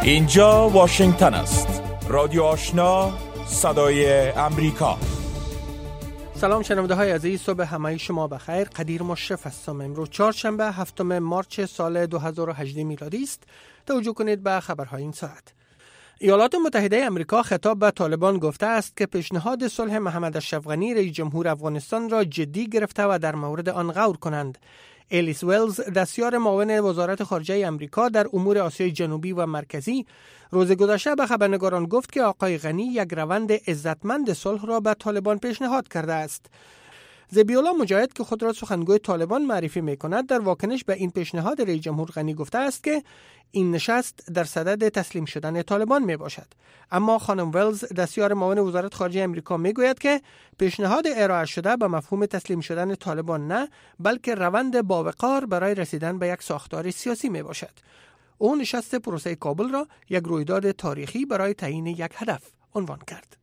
اینجا واشنگتن است. رادیو آشنا، صدای امریکا. سلام شنونده های عزیز، صبح همه شما بخیر. قدیر مشرف هستم. امروز چهارشنبه هفتم مارچ سال 2018 میلادی است. توجه کنید به خبرهای این ساعت. ایالات متحده امریکا خطاب به طالبان گفته است که پیشنهاد صلح محمد اشرف غنی رئیس جمهور افغانستان را جدی گرفته و در مورد آن غور کنند. الیس ولز، دستیار معاون وزارت خارجه امریکا در امور آسیای جنوبی و مرکزی، روز گذشته به خبرنگاران گفت که آقای غنی یک روند عزتمند صلح را به طالبان پیشنهاد کرده است. ذبیح‌الله مجاهد که خود را سخنگوی طالبان معرفی می‌کند، در واکنش به این پیشنهاد رئیس جمهور غنی گفته است که این نشست در صدد تسلیم شدن طالبان میباشد. اما خانم ولز، دستیار معاون وزارت خارجه امریکا، میگوید که پیشنهاد ارائه شده به مفهوم تسلیم شدن طالبان نه، بلکه روند باوقار برای رسیدن به یک ساختار سیاسی میباشد. او نشست پروسه کابل را یک رویداد تاریخی برای تعیین یک هدف عنوان کرد.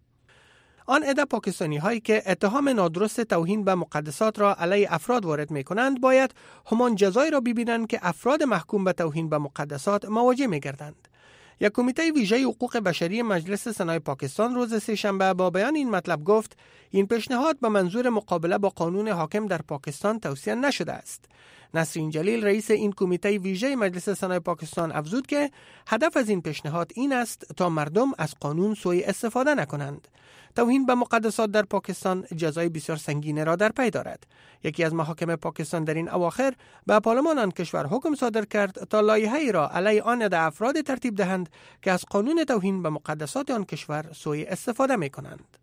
آن عده پاکستانی هایی که اتهام نادرست توهین به مقدسات را علیه افراد وارد می کنند باید همان جزایی را ببینند که افراد محکوم به توهین به مقدسات مواجه می گردند. یک کمیته ویژه حقوق بشری مجلس سنای پاکستان روز سه‌شنبه با بیان این مطلب گفت این پیشنهاد به منظور مقابله با قانون حاکم در پاکستان توصیه نشده است. نسرین جلیل، رئیس این کمیته ویژه مجلس سنای پاکستان، افزود که هدف از این پیشنهاد این است تا مردم از قانون سوء استفاده نکنند. توهین به مقدسات در پاکستان جزای بسیار سنگین را در پی دارد. یکی از محاکم پاکستان در این اواخر به پارلمان آن کشور حکم صادر کرد تا لایحه‌ای را علیه آن عده افراد ترتیب دهند که از قانون توهین به مقدسات آن کشور سوء استفاده می‌کنند.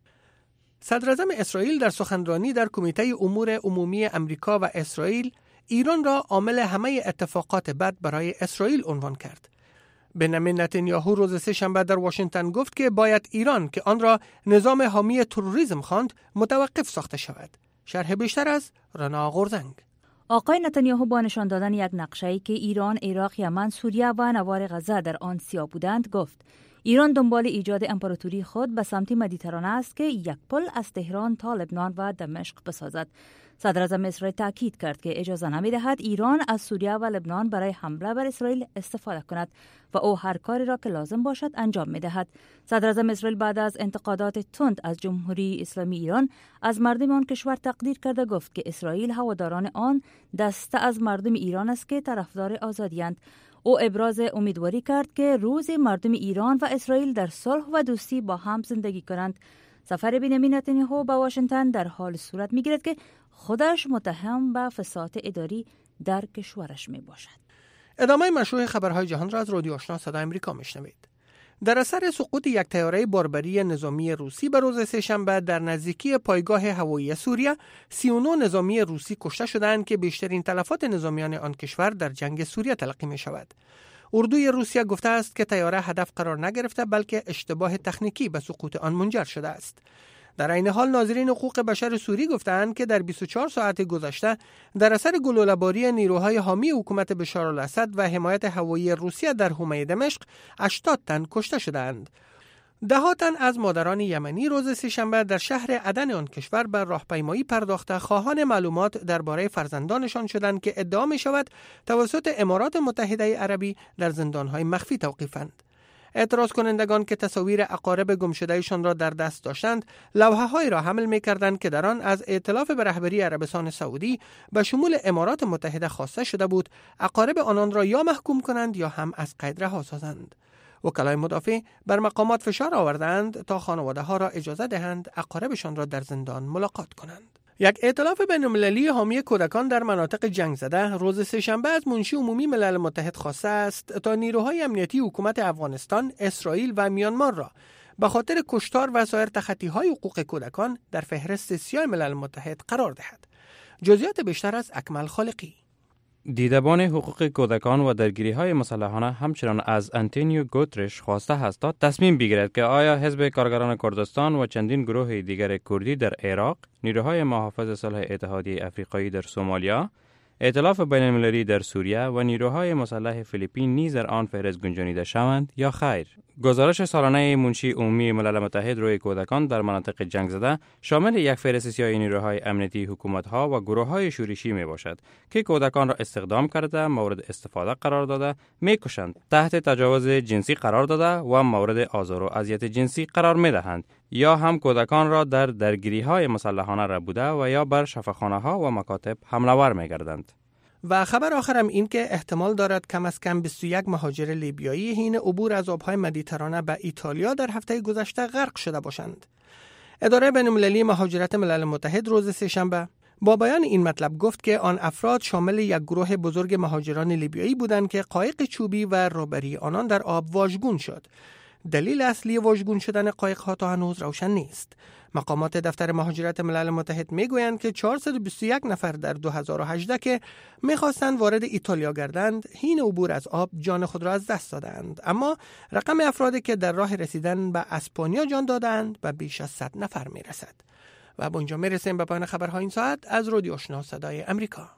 صدر اعظم اسرائیل در سخنرانی در کمیته امور عمومی امریکا و اسرائیل، ایران را عامل همه اتفاقات بد برای اسرائیل عنوان کرد. بنیامین نتانیاهو روز سه‌شنبه در واشنگتن گفت که باید ایران که آن را نظام حامی تروریسم خواند متوقف ساخته شود. شرح بیشتر از رنا غرزنگ. آقای نتانیاهو با نشان دادن یک نقشه‌ای که ایران، عراق، یمن، سوریه و نوار غزه در آن سیاه بودند گفت ایران دنبال ایجاد امپراتوری خود به سمت مدیترانه است که یک پل از تهران تا لبنان و دمشق بسازد. صدر اعظم اسرائیل تاکید کرد که اجازه نمی‌دهد ایران از سوریه و لبنان برای حمله بر اسرائیل استفاده کند و او هر کاری را که لازم باشد انجام می‌دهد. صدر اعظم اسرائیل بعد از انتقادات تند از جمهوری اسلامی ایران از مردم آن کشور تقدیر کرده گفت که اسرائیل هواداران آن دسته از مردم ایران است که طرفدار آزادی‌اند. او ابراز امیدواری کرد که روزی مردم ایران و اسرائیل در صلح و دوستی با هم زندگی کنند. سفر بنیامین نتانیاهو به واشنگتن در حال صورت می‌گیرد که خودش متهم به فساد اداری در کشورش می باشد. ادامه مشروع خبرهای جهان را از رادیو آشنا صدای امریکا میشنوید. در اثر سقوط یک طیاره باربری نظامی روسی به روز سه‌شنبه در نزدیکی پایگاه هوایی سوریه، 39 نظامی روسی کشته شدند که بیشترین تلفات نظامیان آن کشور در جنگ سوریه تلقی می شود. اردوی روسیه گفته است که طیاره هدف قرار نگرفته بلکه اشتباه تکنیکی به سقوط آن منجر شده است. در این حال ناظرین حقوق بشر سوری گفتند که در 24 ساعت گذشته در اثر گلوله‌باری نیروهای حامی حکومت بشار الاسد و حمایت هوایی روسیه در حومه دمشق 80 تن کشته شدند. ده‌ها تن از مادران یمنی روز سه‌شنبه در شهر عدن آن کشور بر راهپیمایی پرداخته خواهان معلومات درباره فرزندانشان شدند که ادعا می‌شود توسط امارات متحده عربی در زندان‌های مخفی توقیفند. اعتراض کنندگان که تصاویر اقارب گمشدهشان را در دست داشتند، لوحه‌هایی را حمل می‌کردند که در آن از ائتلاف به رهبری عربستان سعودی به شمول امارات متحده خواسته شده بود اقارب آنان را یا محکوم کنند یا هم از قید رها سازند. وکلای مدافع بر مقامات فشار آوردند تا خانواده‌ها را اجازه دهند اقاربشان را در زندان ملاقات کنند. یک ائتلاف بین‌المللی حامی کودکان در مناطق جنگ زده روز سه‌شنبه از منشی عمومی ملل متحد خواسته است تا نیروهای امنیتی حکومت افغانستان، اسرائیل و میانمار را به خاطر کشتار و سایر تخطی‌های حقوق کودکان در فهرست سیاه ملل متحد قرار دهد. جزئیات بیشتر از اکمل خالقی. دیدبان حقوق کودکان و درگیری‌های مسلحانه همچنان از آنتونیو گوترش خواسته است تا تصمیم بگیرد که آیا حزب کارگران کردستان و چندین گروه دیگر کردی در عراق، نیروهای محافظ صلح اتحادیه افریقایی در سومالیا، ائتلاف بین‌المللی در سوریه و نیروهای مسلح فیلیپین نیز در آن فهرست گنجانیده شوند یا خیر. گزارش سالانه منشی عمومی ملل متحد روی کودکان در مناطق جنگ زده شامل یک فهرست سیاه نیروهای امنیتی حکومت‌ها و گروه‌های شورشی میباشد که کودکان را استخدام کرده، مورد استفاده قرار داده، میکشند، تحت تجاوز جنسی قرار داده و مورد آزار و اذیت جنسی قرار میدهند یا هم کودکان را در درگیری‌های مسلحانه را بوده و یا بر شفاخانه‌ها و مکاتب حمله‌ور می‌گردند. و خبر آخرم این که احتمال دارد کم از کم 21 مهاجر لیبیایی حین عبور از آبهای مدیترانه به ایتالیا در هفته گذشته غرق شده باشند. اداره بین‌المللی مهاجرت ملل متحد روز سه‌شنبه با بیان این مطلب گفت که آن افراد شامل یک گروه بزرگ مهاجران لیبیایی بودند که قایق چوبی و روبری آنان در آب واژگون شد. دلیل اصلی واژگون شدن قایق‌ها تا هنوز روشن نیست. مقامات دفتر مهاجرت ملل متحد میگویند که 421 نفر در 2018 که میخواستند وارد ایتالیا گردند حین عبور از آب جان خود را از دست دادند، اما رقم افرادی که در راه رسیدن به اسپانیا جان دادند به بیش از 100 نفر میرسد. و با اینجا میرسیم به پایان خبرهای این ساعت از رادیو آشنا صدای امریکا.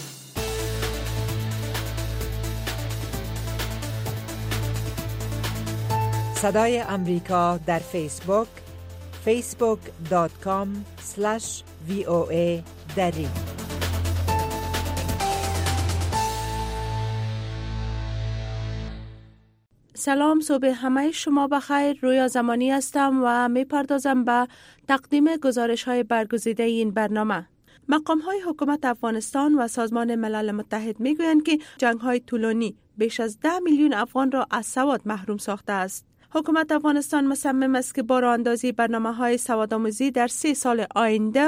صدای امریکا در فیسبوک facebook.com/VOA دری. سلام، صبح همه شما بخیر. رویا زمانی هستم و میپردازم به تقدیم گزارش‌های برگزیده این برنامه. مقام‌های حکومت افغانستان و سازمان ملل متحد میگویند که جنگ‌های طولانی بیش از 10 میلیون افغان را از سواد محروم ساخته است. حکومت افغانستان مصمم است که با راه‌اندازی برنامه‌های سوادآموزی در 3 سال آینده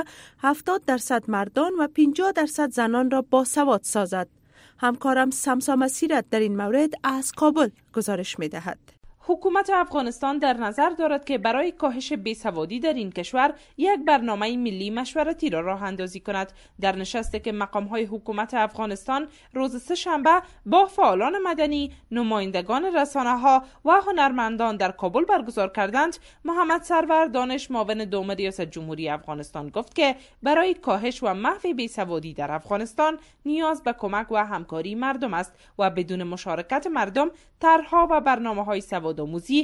70% مردان و 50% زنان را باسواد سازد. همکارم سمسا مسیرت در این مورد از کابل گزارش می‌دهد. حکومت افغانستان در نظر دارد که برای کاهش بیسوادی در این کشور یک برنامه ملی مشورتی را راه اندازی کند. در نشستی که مقام‌های حکومت افغانستان روز سه‌شنبه با فعالان مدنی، نمایندگان رسانه‌ها و هنرمندان در کابل برگزار کردند، محمد سرور دانش معاون دوم ریاست جمهوری افغانستان گفت که برای کاهش و محو بیسوادی در افغانستان نیاز به کمک و همکاری مردم است و بدون مشارکت مردم طرح‌ها و برنامه‌های سوادآموزی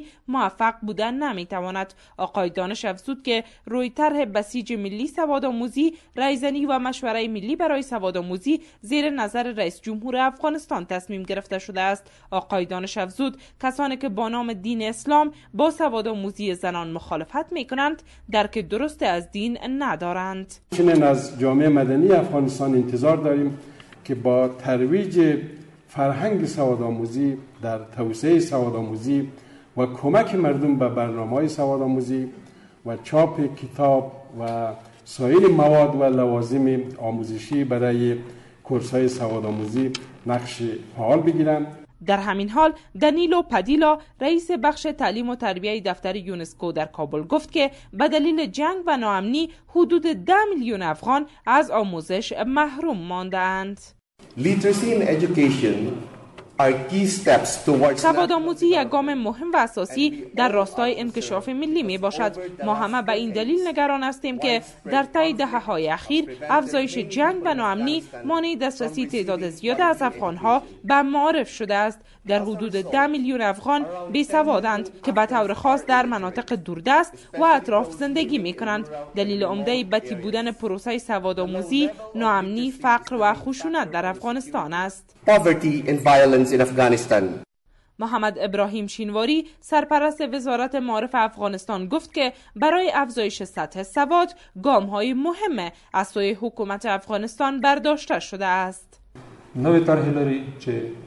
موفق بودن نمیتواند. آقای دانش افزود که روی طرح بسیج ملی سوادآموزی، رایزنی و مشوره ملی برای سوادآموزی زیر نظر رئیس جمهور افغانستان تصمیم گرفته شده است. آقای دانش افزود کسانی که با نام دین اسلام با سوادآموزی زنان مخالفت میکنند درک درست از دین ندارند. چنین از جامعه مدنی افغانستان انتظار داریم که با ترویج فرهنگ سوادآموزی در توسعه سوادآموزی و کمک مردم به برنامه‌های سوادآموزی و چاپ کتاب و سایر مواد و لوازم آموزشی برای کورس‌های سوادآموزی نقش فعال بگیرند. در همین حال دنیلو پدیلا رئیس بخش تعلیم و تربیه دفتر یونسکو در کابل گفت که به دلیل جنگ و ناامنی حدود 10 میلیون افغان از آموزش محروم ماندند. Literacy and education are key steps towards سوادآموزی یک گام مهم و اساسی در راستای انکشاف ملی می باشد. ما همه به این دلیل نگران هستیم که در طی دهه‌های اخیر افزایش جنگ و ناامنی مانع دسترسی تعداد زیاد از افغان‌ها به معارف شده است. در حدود 10 میلیون افغان بیسوادند که به طور خاص در مناطق دوردست و اطراف زندگی می کنند. دلیل عمده بدی بودن پروسه سوادآموزی، ناامنی، فقر و خشونت در افغانستان است. poverty and violence in Afghanistan. محمد ابراهیم شینواری سرپرست وزارت معارف افغانستان گفت که برای افزایش سطح سواد گام‌های مهم از سوی حکومت افغانستان برداشته شده است. نوې طرح لري چې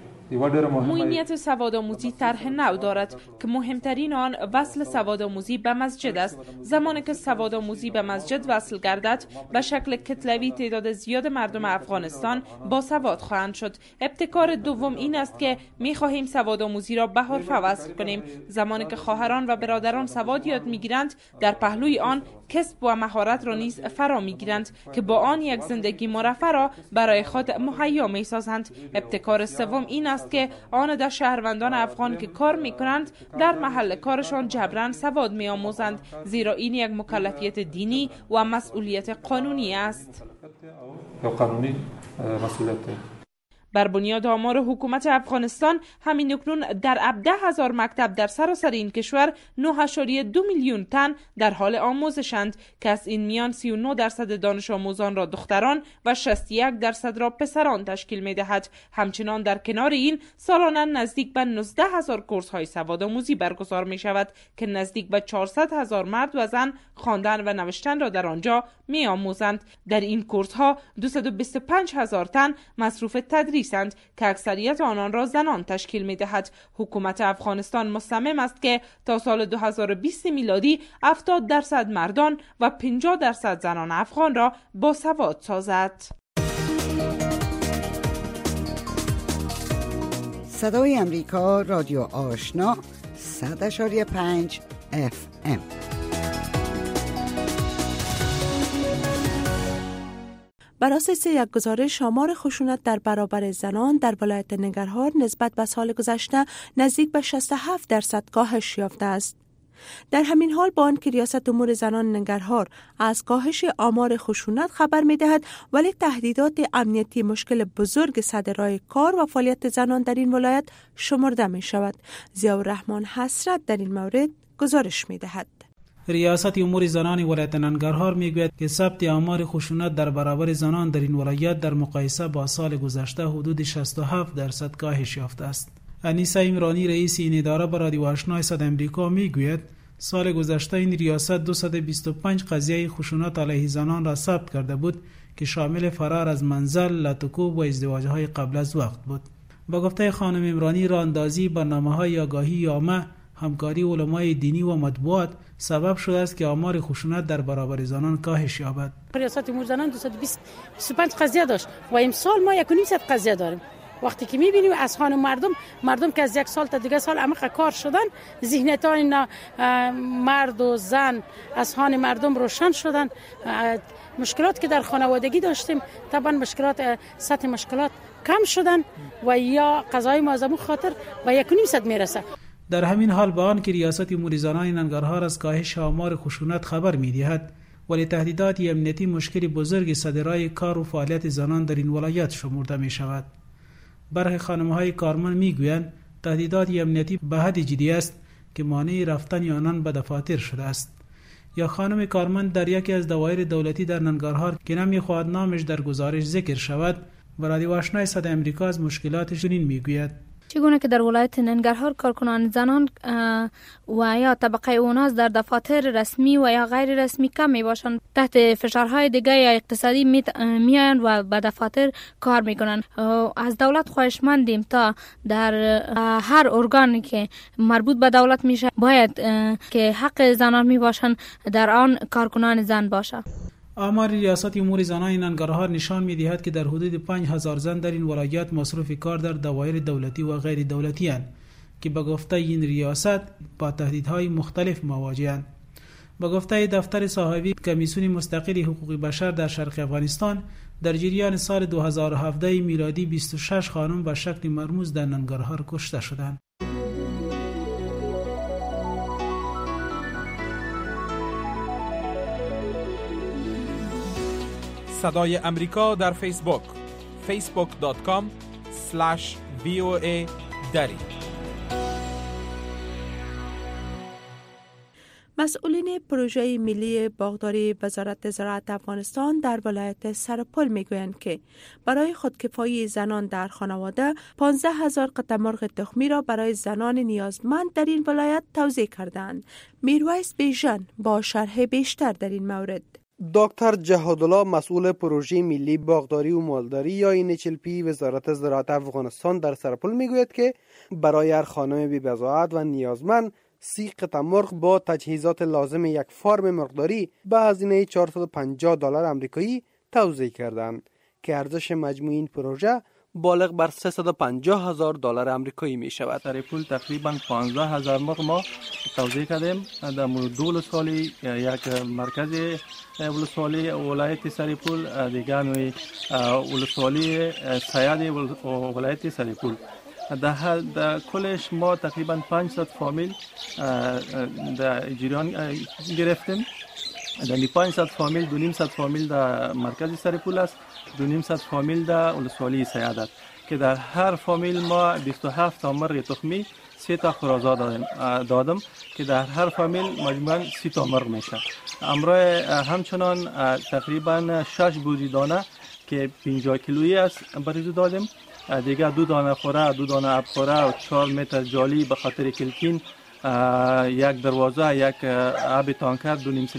موینیت سوادآموزی طرح نو دارد که مهمترین آن وصل سوادآموزی به مسجد است. زمانی که سوادآموزی به مسجد وصل گردد به شکل کتلوی تعداد زیاد مردم افغانستان با سواد خواهند شد. ابتکار دوم این است که می‌خواهیم سوادآموزی را به حرفه وصل کنیم. زمانی که خواهران و برادران سواد یاد می‌گیرند در پهلوی آن کسب و مهارت را نیز فرا می‌گیرند که با آن یک زندگی مرفه را برای خود مهیا می‌سازند. ابتکار سوم این است که آن شهروندان افغان که کار میکنند در محل کارشان جبران سواد میآموزند، زیرا این یک مکلفیت دینی و مسئولیت قانونی است. مسئولیت داریم. بر بنیاد آمار حکومت افغانستان همین اکنون در 17,000 مکتب در سراسر این کشور 9.2 میلیون تن در حال آموزشند که از این میان 39% دانش آموزان را دختران و 61% را پسران تشکیل می دهد. همچنان در کنار این سالانه نزدیک به 19,000 کورس های سوادآموزی برگزار می شود که نزدیک به 400,000 مرد و زن خواندن و نوشتن را در آنجا می آموزند. در این کورس ها 225,000 تن مصروف تدریس که اکثریت آنان را زنان تشکیل می دهد. حکومت افغانستان مصمم است که تا سال 2020 میلادی 70% مردان و 50% زنان افغان را باسواد سازد. صدای امریکا، رادیو آشنا، 100.5 FM. بر اساس یک گزارش آمار خشونت در برابر زنان در ولایت ننگرهار نسبت به سال گذشته نزدیک به 67% کاهش یافته است. در همین حال با آنکه ریاست امور زنان ننگرهار از کاهش آمار خشونت خبر می‌دهد، ولی تهدیدات امنیتی مشکل بزرگ صدرای کار و فعالیت زنان در این ولایت شمرده می‌شود. ضیاءالرحمن حسرت در این مورد گزارش می‌دهد. ریاست امور زنان ولایت ننگرهار میگوید که ثبت آمار خشونت در برابر زنان در این ولایت در مقایسه با سال گذشته حدود 67% کاهش یافته است. انیسه عمرانی رئیس این اداره به رادیو آشنا صدای امریکا میگوید سال گذشته این ریاست 225 قضیه خشونت علیه زنان را ثبت کرده بود که شامل فرار از منزل، لطکوب و ازدواج‌های قبل از وقت بود. با گفته خانم عمرانی، راهاندازی برنامه‌های آگاهی عامه، همکاری علمای دینی و مطبوعات سبب شده است که آمار خشونت در برابر زنان کاهش یابد. ریاست امور زنان 225 قضیه داشت و امسال ما 1.5 قضیه داریم. وقتی که می‌بینیم از خانم مردم که از یک سال تا دیگه سال عمیق کار شدن، ذهنیت‌های مرد و زن از خانه مردم روشن شدن. مشکلات که در خانوادگی داشتیم طبعا سطح مشکلات کم شدن و یا قضای معظم خاطر و 1.5 میرسه. در همین حال با آن که ریاست امور زنان ننگرهار از کاهش آمار خشونت خبر می‌دهد، ولی تهدیدات امنیتی مشکل بزرگ صدرای کار و فعالیت زنان در این ولایت شمرده می‌شود. برخی خانم‌های کارمند می‌گویند تهدیدات امنیتی به حد جدی است که مانع رفتن آنان به دفاتر شده است. یا خانم کارمند در یکی از دوایر دولتی در ننگرهار که نمی‌خواهد نامش در گزارش ذکر شود، و رادیو آشنا صدای امریکا از مشکلاتش چنین می‌گوید: چگونه که در ولایت ننگرهار کارکنان زنان و یا طبقه اوناس در دفاتر رسمی و یا غیر رسمی کم می باشند، تحت فشارهای دیگه یا اقتصادی میآیند و به دفاتر کار میکنند. از دولت خواهشمندیم تا در هر ارگانی که مربوط به دولت میشه باید که حق زنان می باشند در آن کارکنان زن باشه. آمار ریاست امور زنان ننگرهار نشان می‌دهد که در حدود 5,000 زن در این ولایت مصروف کار در دوایر دولتی و غیر دولتی اند که به گفته این ریاست با تهدیدهای مختلف مواجه‌اند. به گفته دفتر صحافی کمیسیون مستقل حقوق بشر در شرق افغانستان، در جریان سال 2017 میلادی 26 خانم به شکل مرموز در ننگرهار کشته شدند. صدای امریکا در فیسبوک facebook.com/VOA دری. مسئولین پروژه ملی باغداری وزارت زراعت افغانستان در ولایت سرپل میگویند که برای خودکفایی زنان در خانواده 15,000 قطع مرغ تخمی را برای زنان نیازمند در این ولایت توزیع کردند. میرویس بیژن با شرح بیشتر در این مورد. دکتر جهادالله مسئول پروژه ملی باغداری و مالداری یا NHLP وزارت زراعت افغانستان در سرپل میگوید که برای هر خانم بی‌بضاعت و نیازمند 30 قطع مرغ با تجهیزات لازم یک فارم مرغداری به هزینه $450 آمریکایی توزیع کردند که ارزش مجموعی این پروژه بالغ بر $350,000 آمریکایی می شود. سرپل تقریبا 15,000 مرغ ما توزیع کردیم در مورد ولسوالی، یک مرکز ولسوالی ولایت سرپل، دیگر نوع ولسوالی سیاد ولایت سرپل. در کلش ما تقریبا 500 فامیل در جریان گرفتیم در 500 فامیل 200 فامیل در مرکز سرپول است، 200 فامیل در ولسوالی سیادت که در هر فامیل ما 27 تا مرغ تخمی 3 تا خرازات دادم که در هر فامیل مجموعاً 30 تا مرغ میشه. امروز همچنان تقریبا 6 بوری دانه که 50 کیلویی است بریزو دادیم. دیگه 2 دانه خوره، 2 دانه اب خوره و 4 متر جالی به خاطر کلکین، یک دروازه، یک آب تانکر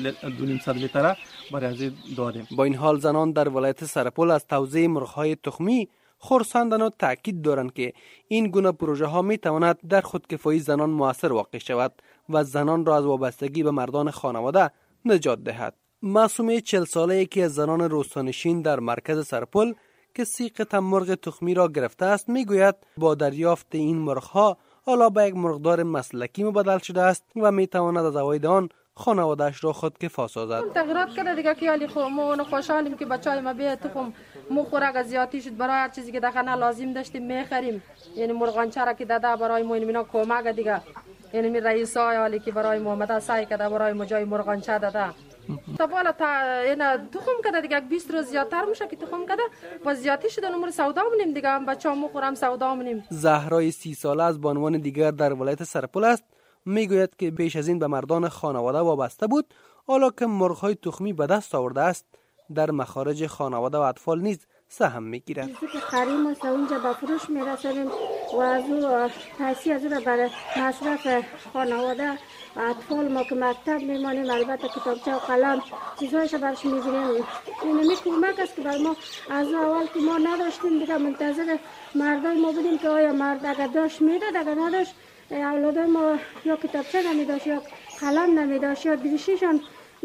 200 لیتره برای دادیم. با این حال زنان در ولایت سرپل از توزیع مرغ‌های تخمی خرسندند و تاکید دارند که این گونه پروژه ها می تواند در خودکفایی زنان موثر واقع شود و زنان را از وابستگی به مردان خانواده نجات دهد. معصومه 40 ساله یکی از زنان روستانشین در مرکز سرپل که 30 قطعه مرغ تخمی را گرفته است میگوید با دریافت این مرغ‌ها حالا به یک مرغدار مسلکی مبادل شده است و می تواند از اواید آن خانواده‌اش را خودکفا سازد. تغییرات کرده دیگه که حالی ما خوشحالیم که بچهای ما به تخم مو خوراک زیادی شد، برای هر چیزی که در خانه لازم داشتیم میخریم. یعنی مرغانچه را که داده برای ما اینا کمک دیگه، یعنی می رئیس های حالی که برای ما مدد سعی کرده برای ما جای مرغانچه داده. تا بالا تا اینا تخم کرده دیگه 20 روز زیادتر میشه که تخم کرده و زیادی شده نمر سودا مونیم دیگه، هم بچه‌ها مخورم سودا مونیم. زهرای 30 ساله از بانوان دیگر در ولایت سرپل است، میگوید که پیش از این به مردان خانواده وابسته بود، حالا که مرغ‌های تخمی به دست آورده است در مخارج خانواده و اطفال نیز سهم میگیرد. چیزی که خریم است اونجا به فروش میرسونیم و از او پیسی از او برای مصرف خانواده و اطفال ما که مکتب میمانیم، البته کتابچه و قلم چیزهایش برش میگیریم. این کمک است که بر ما از اول که ما نداشتیم دیگه منتظر مردای ما بودیم که آیا مرد اگر داشت میداد، اگر نداشت اولادای ما یا کتابچه نمیداشت یا قلم نمیداشت یا دریشیشان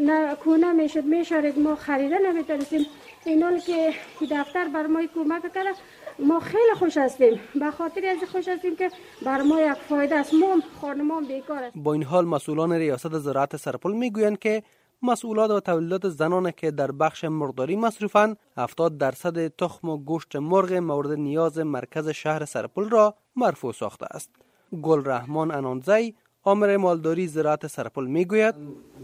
کونه میشد میشارید، ما خریده نمیتونستیم. این حال که دفتر بر ما کمک کرده ما خیلی خوش هستیم، به خاطر از خوش هستیم که بر ما یک فایده است، ما خانمان بیکار است. با این حال مسئولان ریاست زراعت سرپل میگویند که محصولات و تولیدات زنان که در بخش مرغداری مصروفند 70% تخم و گوشت مرغ مورد نیاز مرکز شهر سرپل را مرفوع ساخته است. گل رحمان انانزی آمر مالداری زراعت سرپل میگوید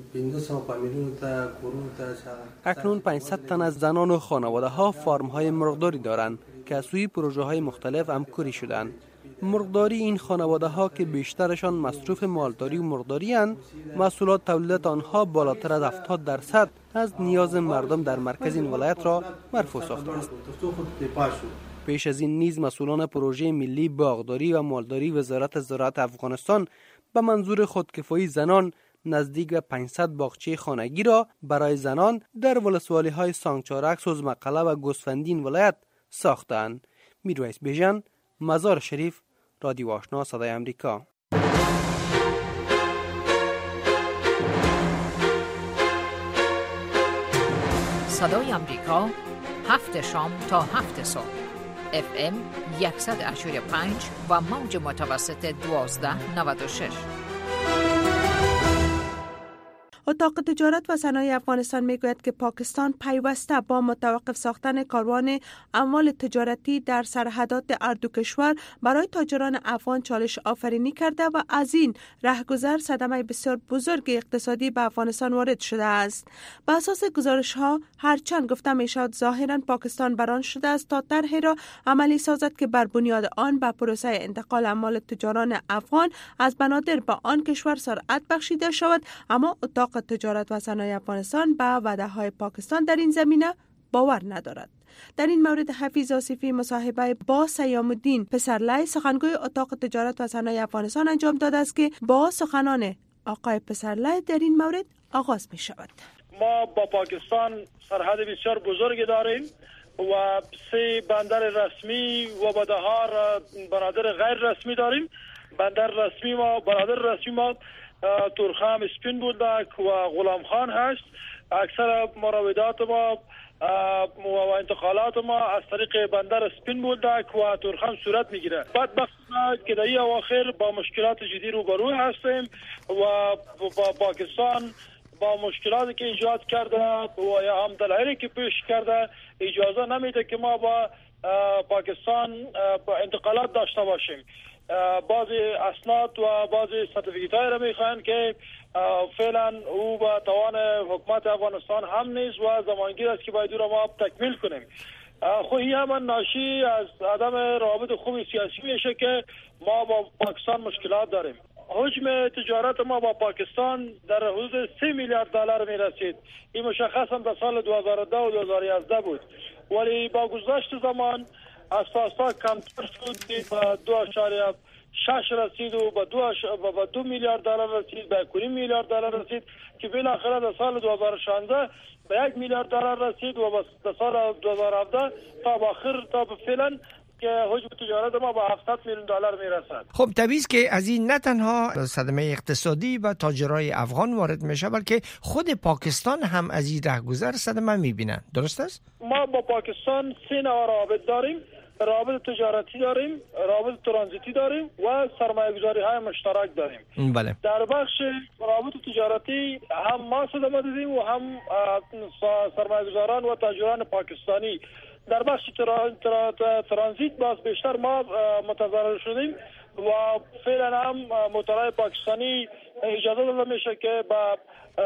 اکنون 500 تن از زنان و خانواده ها فارم های مرغداری دارند که از سوی پروژه های مختلف همکاری شدند. مرغداری این خانواده ها که بیشترشان مصروف مالداری و مرغداری اند، محصولات تولیدات آنها بالاتر از 70% از نیاز مردم در مرکز این ولایت را مرفوع ساخته است. پیش از این نیز مسئولان پروژه ملی باغداری و مالداری وزارت زراعت افغانستان به منظور خودکفایی زنان نزدیک به 500 باغچه خانگی را برای زنان در ولسوالی های سانگچارک، سوزمقله و گوسفندین ولایت ساختند. میرویس بیژن، مزار شریف، رادیو آشنا، صدای امریکا. صدای امریکا 7 شام تا 7 صبح FM 100.5 و موج متوسط 1296. اتاق تجارت و صنایع افغانستان میگوید که پاکستان پیوسته با متوقف ساختن کاروان اموال تجارتی در سرحدات هر دو کشور برای تاجران افغان چالش آفرینی کرده و از این رهگذر صدمه بسیار بزرگ اقتصادی به افغانستان وارد شده است. به اساس گزارش ها هرچند گفته می شود ظاهرا پاکستان بران شده است تا طرحی را عملی سازد که بر بنیاد آن به پروسه انتقال اموال تجاران افغان از بنادر به آن کشور سرعت بخشیده شود، اما اتاق تجارت و صنایع افغانستان به وعده‌های پاکستان در این زمینه باور ندارد. در این مورد حفیظ آصفی مصاحبه با سیام الدین پسرلی سخنگوی اتاق تجارت و صنایع افغانستان انجام داده است که با سخنان آقای پسرلی در این مورد آغاز می شود. ما با پاکستان سرحد بسیار بزرگی داریم و 3 بندر رسمی و با 4 بندر غیر رسمی داریم. بندر رسمی ما، برادر رسمی ما تورخم، اسپین بولدک و غلام خان هست. اکثر مراودات ما و انتقالات ما از طریق بندر اسپین بولدک و تورخم صورت میگیره. بدبختانه که در این اواخر با مشکلات جدی روبرو هستیم و با پاکستان با مشکلاتی که ایجاد کرده و یا هم دلایلی که پیش کرده اجازه نمیده که ما با پاکستان انتقالات داشته باشیم. بعضی اسناد و بعضی سرتیفیکیت های را میخواین که فعلا او با توان حکومت افغانستان هم نیست و زمانگیر است که باید او را ما تکمیل کنیم. خب این هم ناشی از عدم روابط خوب سیاسی میشه که ما با پاکستان مشکلات داریم. حجم تجارت ما با پاکستان در حدود 3 میلیارد دلار می رسید. این مشخصا در سال 2010 و 2011 بود، ولی با گذشت زمان اساسا کمتر شد و 2.6 رسید و با 2 میلیارد دلار رسید، به 1.5 میلیارد دلار رسید که بالاخره در سال 2016 به 1 میلیارد دلار رسید و در سال 2017 تا به آخر تا به فعلا که حجم تجارت ما با 700 میلیون دلار میرسد. خب طبیعی است که از این نه تنها صدمه اقتصادی و تاجرای افغان وارد میشه، بلکه خود پاکستان هم از این رهگذر صدمه میبینن. درست است؟ ما با پاکستان 3 نوع روابط داریم. روابط تجارتی داریم، روابط ترانزیتی داریم و سرمایه‌گذاری های مشترک داریم. بله. در بخش روابط تجارتی هم ما صدمه دیدیم و هم سرمایه‌گذاران و تاجران پاکستانی. در بخش ترانزیت باز بیشتر ما متضرر شدیم و فعلا هم موتورهای پاکستانی اجازه داده میشه که با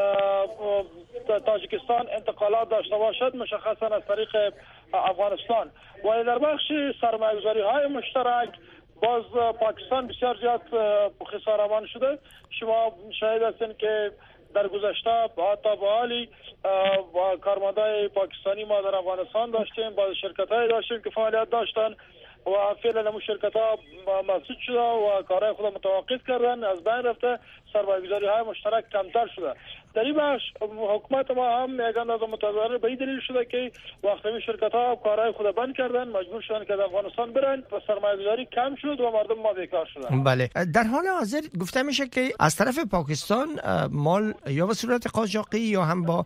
تاجیکستان انتقالات داشته باشد، مشخصا از طریق افغانستان. ولی در بخش سرمایه‌گذاری های مشترک باز پاکستان بسیار زیاد خساره‌مان شده. شما شاهد هستین که در گذشته حتی با حالی کارمندای پاکستانی ما در افغانستان داشتیم، بعض شرکت‌های داشتیم که فعالیت داشتن و فعلا همون شرکت‌ها مسدود شده و کارهای خود متوقف کردن، از بین رفته، سرمایه‌گذاری‌های مشترک کمتر شده. در این بخش حکومت ما هم یک اندازه متضرر به این دلیل شده که وقتی این شرکت‌ها کارهای خود بند کردن، مجبور شدن که در افغانستان برن و سرمایه‌گذاری کم شد و مردم ما بیکار شدن. بله. در حال حاضر گفته میشه که از طرف پاکستان مال یا به صورت قاچاقی یا هم با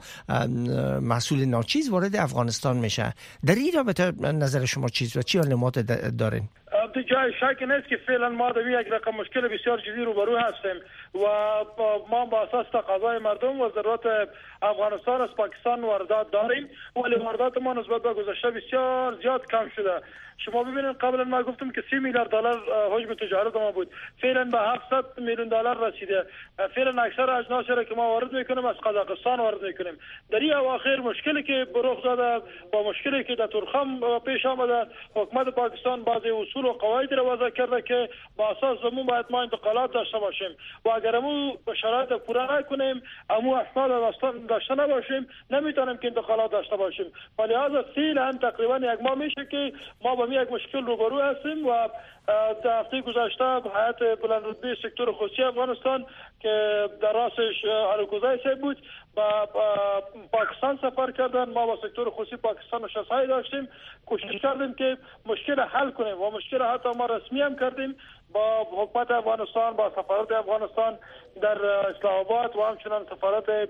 محصول ناچیز وارد افغانستان میشه. در این رابطه نظر شما چیست و چی علامات دارین؟ جای شک نیست که فعلا ما در یک رقم مشکل بسیار جدی روبرو هستیم و ما با اساس تقاضای مردم و ضرورت افغانستان از پاکستان واردات داریم، ولی واردات ما نسبت به گذشته بسیار زیاد کم شده. شما ببینید قبلا ما گفتم که 30 میلیارد دلار حجم تجارت ما بود، فعلا به 700 میلیون دلار رسیده. فعلا اکثر اجناس را که ما وارد میکنیم از قزاقستان وارد میکنیم. در این اواخر مشکلی که رخ داده با مشکلی که در تورخم پیش آمده، حکومت پاکستان بعضی اصول و قواعد را وضع کرده که با اساس زمون باید ما انتقالات داشته باشیم و اگر امو شرایط پورا نکنیم، امو اسناد داشته نباشیم، نمیتونیم که انتقالات داشته باشیم. ولی لحاظ فعلا تقریبا یک ماه میشه که ما با یک مشکل روبرو هستیم و در هفته گذشته هیئت بلندرتبه سکتور خصوصی افغانستان که در راسش اروکوزای صاحب بود با پاکستان سفر کردن. ما با سکتور خصوصی پاکستان نشست‌هایی داشتیم، کوشش کردیم که مشکل حل کنیم و مشکل حتی ما رسمی هم کردیم با حکومت افغانستان، با سفارت افغانستان در اسلام آباد و همچنان سفارت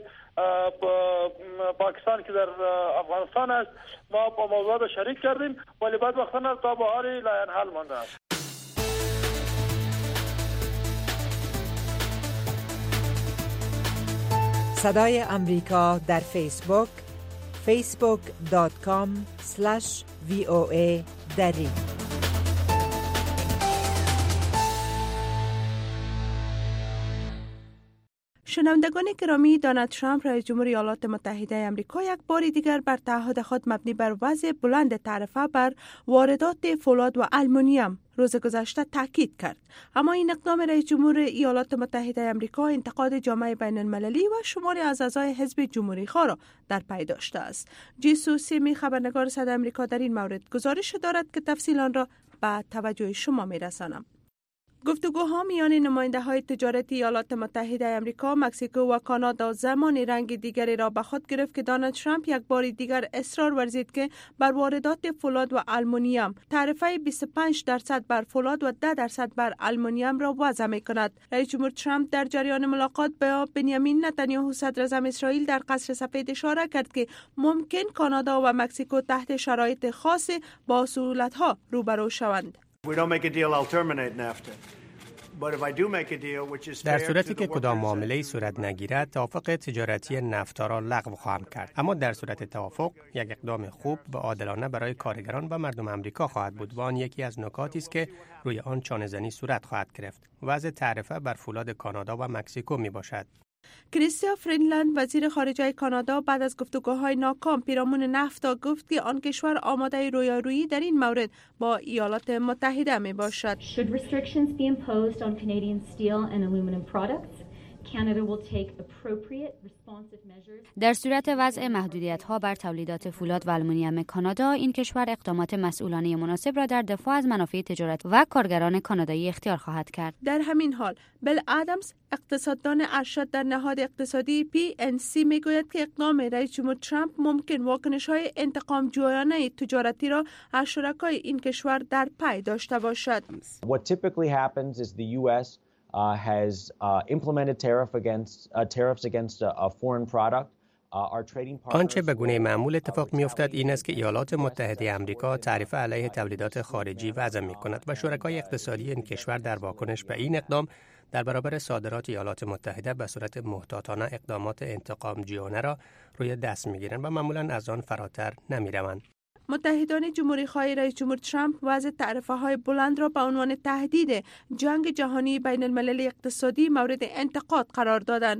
پاکستان که در افغانستان است. ما با موضوعات شریک کردیم ولی بعد وقتا تا به حال لا حل مانده است. صدای امریکا در فیسبوک facebook.com/VOA دری. شنوندگان گرامی، دونالد ترامپ رئیس جمهور ایالات متحده آمریکا یک بار دیگر بر تعهد خود مبنی بر وضع بلند تعرفه بر واردات فولاد و آلومینیوم روز گذشته تاکید کرد. اما این اقدام رئیس جمهور ایالات متحده آمریکا انتقاد جامعه بین المللی و شماری از اعضای حزب جمهوری خواه را در پی داشته است. جیسو سیمی خبرنگار صدای آمریکا در این مورد گزارش دارد که تفصیل آن را به توجه شما می‌رسانم. گفتگوها میان نماینده‌های تجارتی ایالات متحده آمریکا، مکزیکو و کانادا زمان رنگ دیگری را به خود گرفت که دونالد ترامپ یک بار دیگر اصرار ورزید که بر واردات فولاد و آلومینیوم تعرفه 25% بر فولاد و 10% بر آلومینیوم را وضع می‌کند. رئیس جمهور ترامپ در جریان ملاقات با بنیامین نتانیاهو صدر اعظم اسرائیل در قصر سفید اشاره کرد که ممکن کانادا و مکزیکو تحت شرایط خاص با سهولت‌ها روبرو شوند. We don't make a deal, I'll terminate NAFTA. در صورتی که کدام معامله‌ای صورت نگیرد، توافق تجارتی نفتا را لغو خواهم کرد. اما در صورت توافق، یک اقدام خوب و عادلانه برای کارگران و مردم آمریکا خواهد بود و آن یکی از نکاتی است که روی آن چانه‌زنی صورت خواهد گرفت. وضع تعرفه بر فولاد کانادا و مکزیکو می باشد. کریستیا فرینلند وزیر خارجه کانادا بعد از گفتگوهای ناکام پیرامون نفتا گفت که آن کشور آماده رویارویی در این مورد با ایالات متحده می باشد. Should restrictions be imposed on Canadian steel and aluminum products, Canada will take appropriate responsive measures. در صورت وضع محدودیت‌ها بر تولیدات فولاد و آلومینیوم کانادا، این کشور اقدامات مسئولانه مناسب را در دفاع از منافع تجارت و کارگران کانادایی اختیار خواهد کرد. در همین حال، بیل ادمز اقتصاددان ارشد در نهاد اقتصادی PNC میگوید که اقدام رئیس جمهور ترامپ ممکن واکنش‌های انتقام جویانه تجارتی را از شرکای این کشور در پی داشته باشد. What typically happens is the US has implemented tariffs against a foreign product. آنچه به گونه معمول اتفاق می‌افتد این است که ایالات متحده آمریکا تعرفه علیه تولیدات خارجی وضع می‌کند و شرکای اقتصادی این کشور در واکنش به این اقدام در برابر صادرات ایالات متحده به صورت محتاطانه اقدامات انتقام جویانه را روی دست می‌گیرند و معمولاً از آن فراتر نمی‌روند. متحدان جمهوری خواه رئیس جمهور ترامپ وضع تعرفه‌های بلند را به عنوان تهدید جنگ جهانی بین المللی اقتصادی مورد انتقاد قرار دادند.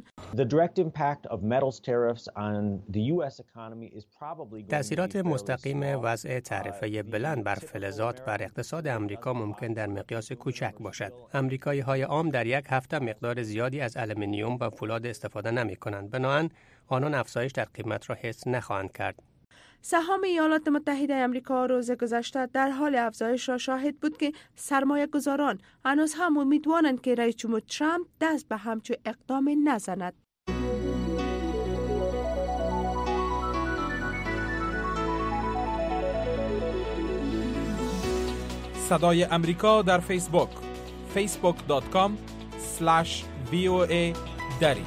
تأثیرات مستقیم وضع تعرفه بلند بر فلزات بر اقتصاد آمریکا ممکن در مقیاس کوچک باشد. آمریکایی‌های عام در یک هفته مقدار زیادی از آلومینیوم و فولاد استفاده نمی‌کنند. بنابراین آنان افزایش در قیمت را حس نخواهند کرد. سهام ایالات متحده آمریکا روز گذشته در حال افزایش را شاهد بود که سرمایه گذاران هنوز هم امیدوارند که رئیس جمهور ترامپ دست به همچون اقدام نزند. صدای امریکا در فیسبوک facebook.com/VOA دری.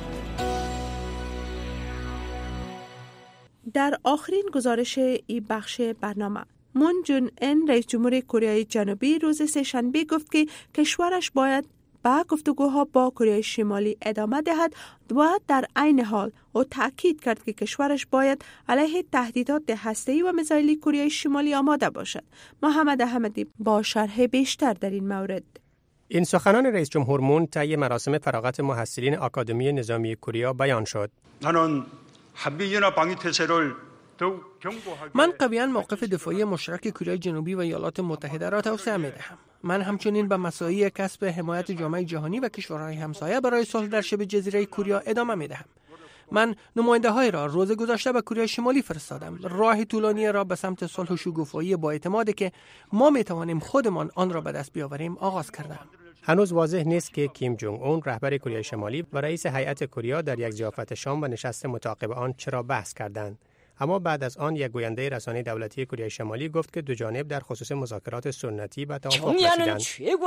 در آخرین گزارش این بخش برنامه، مون جون ان رئیس جمهور کره جنوبی روز سه‌شنبه گفت که کشورش باید با گفتگوها با کره شمالی ادامه دهد و در عین حال او تاکید کرد که کشورش باید علیه تهدیدات هسته‌ای و میزایلی کره شمالی آماده باشد. محمد احمدی با شرح بیشتر در این مورد. این سخنان رئیس جمهور مون طی مراسم فراغت محصلین آکادمی نظامی کره بیان شد. من قویاً موقف دفاعی مشترک کره جنوبی و ایالات متحده را توسعه می‌دهم. من همچنین به مساعی کسب حمایت جامعه جهانی و کشورهای همسایه برای صلح در شبه جزیره کره ادامه می‌دهم. من نماینده‌های را روز گذشته به کره شمالی فرستادم. راه طولانی را به سمت صلح و شگوفایی با اعتمادی که ما می‌توانیم خودمان آن را به دست بیاوریم آغاز کردم. هنوز واضح نیست که کیم جونگ اون رهبر کره شمالی و رئیس هیئت کره در یک ضیافت شام و نشست متعاقب آن چرا بحث کردند. اما بعد از آن یک گوینده رسانه دولتی کره شمالی گفت که دو جانب در خصوص مذاکرات سنتی به توافق رسیدند.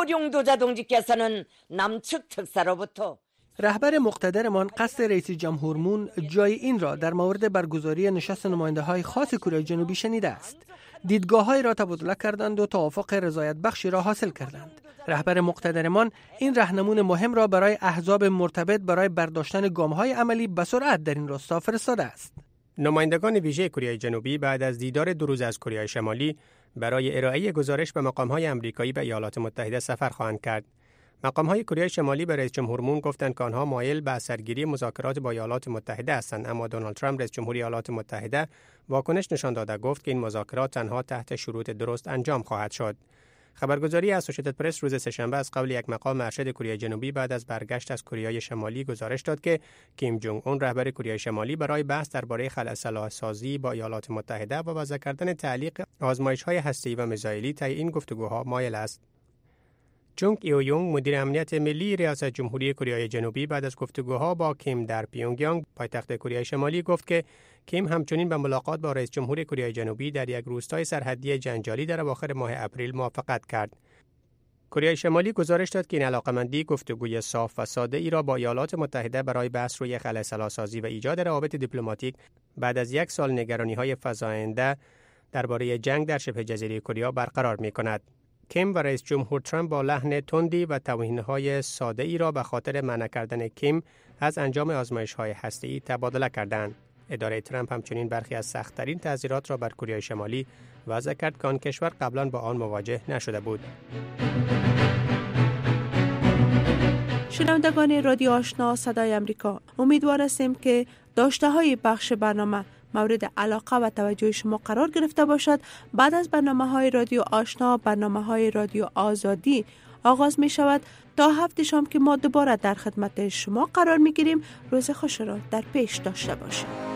رهبر مقتدرمان قصد رئیس جمهور مون جای این را در مورد برگزاری نشست نماینده‌های خاص کره جنوبی شنیده است. دیدگاه‌های را تبادله کردند و توافق رضایت بخشی را حاصل کردند. رهبر مقتدرمان این راهنمون مهم را برای احزاب مرتبط برای برداشتن گام‌های عملی به سرعت در این راستا فرستاده است. نمایندگان ویژه کره جنوبی بعد از دیدار 2 روز از کره شمالی برای ارائه گزارش به مقام‌های آمریکایی و ایالات متحده سفر خواهند کرد. مقام‌های کره شمالی به رئیس جمهور مون گفتند که آنها مایل به سرگیری مذاکرات با ایالات متحده هستند، اما دونالد ترامپ رئیس جمهوری ایالات متحده واکنش نشان داده گفت که این مذاکرات تنها تحت شروط درست انجام خواهد شد. خبرگزاری اسوسییتد پرس روز سه‌شنبه از قول یک مقام ارشد کره جنوبی بعد از برگشت از کره شمالی گزارش داد که کیم جونگ اون رهبر کره شمالی برای بحث درباره خلأ سازی با ایالات متحده و وضع کردن تعلیق آزمایش‌های هسته‌ای و میزایلی طی این گفتگوها مایل است. جونگ ایویونگ مدیر امنیت ملی ریاست جمهوری کره جنوبی بعد از گفتگوها با کیم در پیونگیانگ پایتخت کره شمالی گفت که کیم همچنین به ملاقات با رئیس جمهور کره جنوبی در یک روستای سرحدی جنجالی در اواخر ماه اپریل موافقت کرد. کره شمالی گزارش داد که این علاقمندی گفتگوی صاف و ساده ای را با ایالات متحده برای بحث روی خلأ سازی و ایجاد روابط دیپلماتیک بعد از 1 سال نگرانی‌های فزاینده درباره جنگ در شبه جزیره کره برقرار می‌کند. کیم و رئیس جمهور ترامپ با لحن تندی و توهین‌های ساده‌ای را به خاطر منع کردن کیم از انجام آزمایش‌های هسته‌ای تبادله کردند. اداره ترامپ همچنین برخی از سخت‌ترین تعزیرات را بر کره شمالی وضع کرد که آن کشور قبلا با آن مواجه نشده بود. شنوندگان رادیو آشنا صدای امریکا، امیدوار هستیم که داشته های بخش برنامه مورد علاقه و توجه شما قرار گرفته باشد. بعد از برنامه‌های رادیو آشنا، برنامه‌های رادیو آزادی آغاز می شود. تا هفته شام که ما دوباره در خدمت شما قرار می گیریم. روز خوش را در پیش داشته باشید.